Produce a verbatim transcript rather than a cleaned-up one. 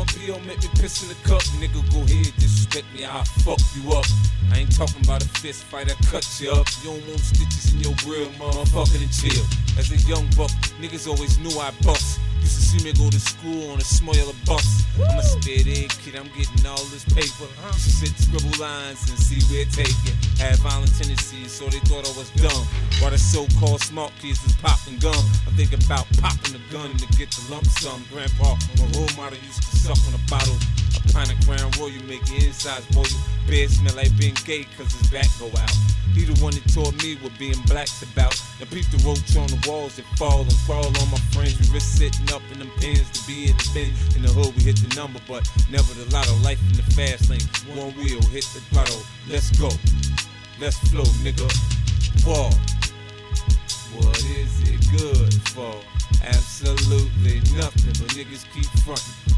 my P O make me piss in the cup. Nigga, go ahead, disrespect me, I'll fuck you up. I ain't talking about a fist fight, I cut you up. You don't want stitches in your grill, motherfucker, and chill. As a young buck, niggas always knew I bust. Used to see me go to school on a small yellow bus. I'm a spit egg kid, I'm getting all this paper. Used to sit, scribble lines and see where it take it. Had violent tendencies, so they thought I was dumb. While the so-called smart kids was popping gum, I'm thinking about popping a gun to get the lump sum. Grandpa, my role model, used to suck on a bottle. A pint of Crown Royal, you make your insides boil. Bed smell like being gay cause his back go out. He the one that taught me what being black's about. Now peep the roach on the walls that fall and crawl on my friends. We risk sitting up in them pins to be in the bin. In the hood we hit the number, but never the lotto. Life in the fast lane, one wheel, hit the throttle. Let's go, let's flow, nigga. War. What is it good for? Absolutely nothing, but niggas keep frontin'.